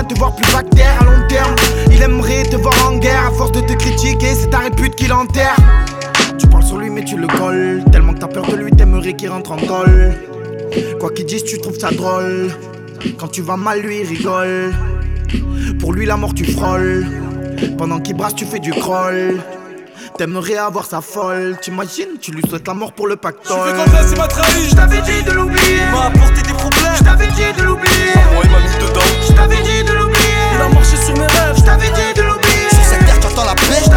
te voir plus bactère à long terme. Il aimerait te voir en guerre. À force de te critiquer, c'est ta répute qu'il enterre. Tu parles sur lui mais tu le colles. Tellement que t'as peur de lui, t'aimerais qu'il rentre en colle. Quoi qu'il dise, tu trouves ça drôle. Quand tu vas mal, lui il rigole. Pour lui la mort tu frôles. Pendant qu'il brasse tu fais du crawl. T'aimerais avoir sa folle. T'imagines, tu lui souhaites la mort pour le pactole. Je fais confiance, il m'a trahi. Je t'avais dit de l'oublier. Il m'a apporté des problèmes. Je t'avais dit de l'oublier.